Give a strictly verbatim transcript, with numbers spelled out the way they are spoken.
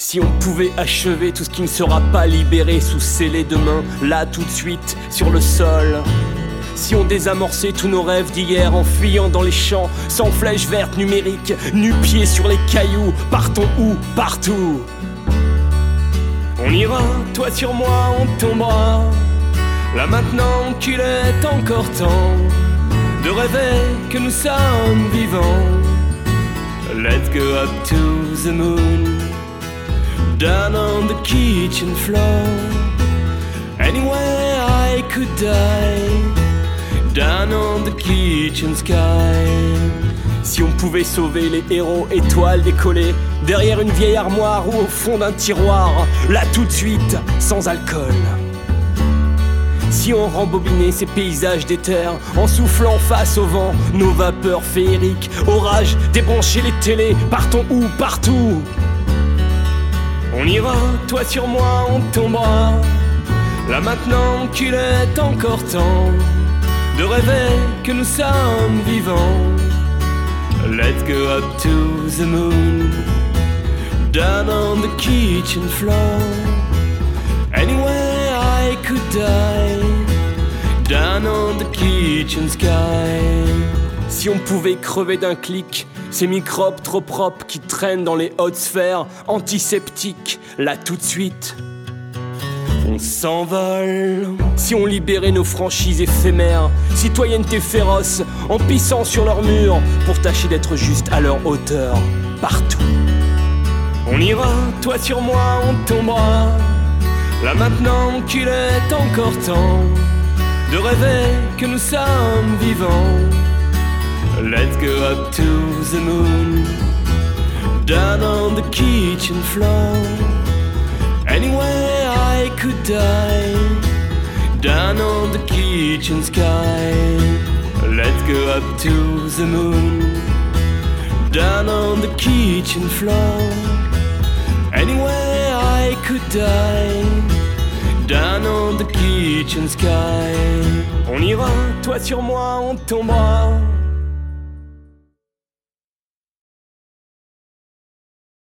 Si on pouvait achever tout ce qui ne sera pas libéré sous scellés de main, là tout de suite, sur le sol. Si on désamorçait tous nos rêves d'hier en fuyant dans les champs, sans flèches vertes numériques, nu-pieds sur les cailloux, partons où? Partout. On ira, toi sur moi, on tombera. Là maintenant qu'il est encore temps de rêver que nous sommes vivants. Let's go up to the moon, down on the kitchen floor. Anywhere I could die, down on the kitchen sky. Si on pouvait sauver les héros étoiles décollées derrière une vieille armoire ou au fond d'un tiroir, là tout de suite, sans alcool. Si on rembobinait ces paysages d'éther en soufflant face au vent nos vapeurs féeriques, orage, débrancher les télés, partons où? Partout. On ira, toi sur moi, on tombera. Là maintenant qu'il est encore temps de rêver que nous sommes vivants. Let's go up to the moon, down on the kitchen floor. Anywhere I could die, down on the kitchen sky. Si on pouvait crever d'un clic ces microbes trop propres qui traînent dans les hautes sphères antiseptiques, là tout de suite, on s'envole. Si on libérait nos franchises éphémères, citoyenneté féroce, en pissant sur leurs murs pour tâcher d'être juste à leur hauteur, partout. On ira, toi sur moi, on tombera. Là maintenant qu'il est encore temps de rêver que nous sommes vivants. Let's go up to the moon, down on the kitchen floor. Anywhere I could die, down on the kitchen sky. Let's go up to the moon, down on the kitchen floor. Anywhere I could die, down on the kitchen sky. On ira, toi sur moi, on tombera.